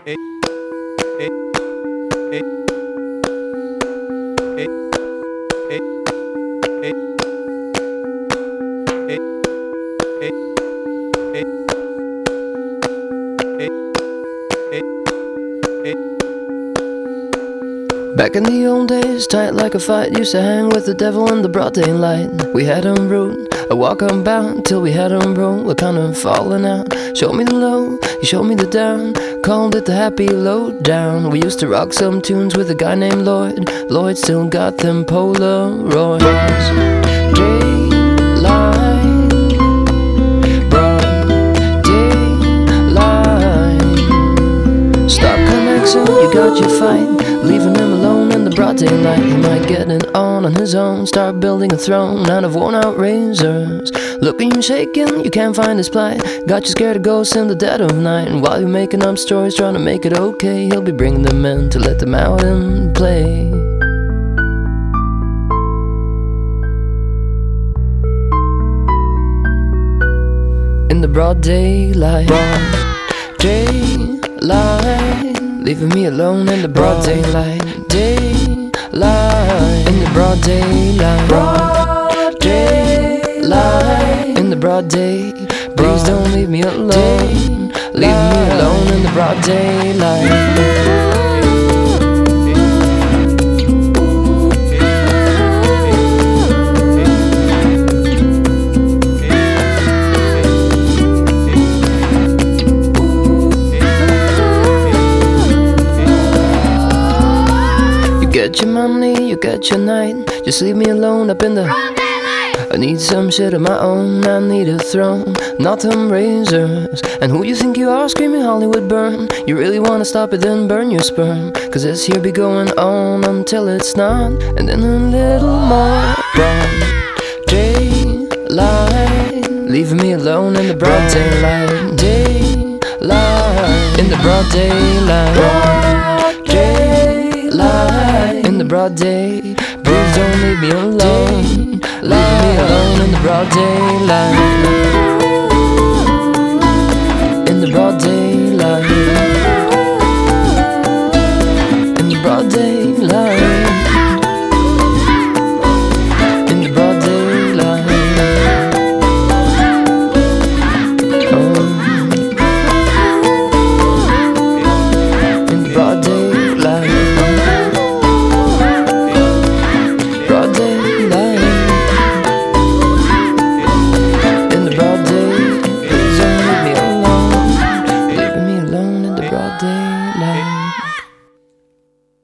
it, it, it, it, it, it, it, it, it, it, it. Back in the old days, tight like a fight, used to hang with the devil in the broad daylight. We had 'em root, a walk unbound, till we had 'em roll, we're kind of falling out. Showed me the low, you showed me the down, called it the happy lowdown. We used to rock some tunes with a guy named Lloyd. Lloyd still got them Polaroids. Daylight, broad daylight. Stop connecting, you got your fight, leaving him alone in the broad daylight. He might get it on his own, start building a throne out of worn-out razors. Looking you shaking, you can't find his plight, got you scared of ghosts in the dead of night. And while you're making up stories, trying to make it okay, he'll be bringing them in to let them out and play. In the broad daylight, daylight, leaving me alone in the broad daylight, daylight, in the broad daylight, daylight, in the broad day. Please don't leave me alone, leave me alone in the broad daylight. Get your money, you get your night, just leave me alone up in the broad daylight. I need some shit of my own, I need a throne, not them razors. And who you think you are, screaming Hollywood burn? You really wanna stop it, then burn your sperm, cause this here be going on until it's not. And then a little more broad daylight, leaving me alone in the broad daylight, daylight, in the broad daylight, daylight, in the broad day. Please don't leave me alone, leave me alone in the broad daylight, in the broad daylight, in the broad daylight, in the broad daylight. Oh, in the broad daylight. Broad daylight, in the broad day. Please don't leave me alone, leaving me alone in the broad daylight.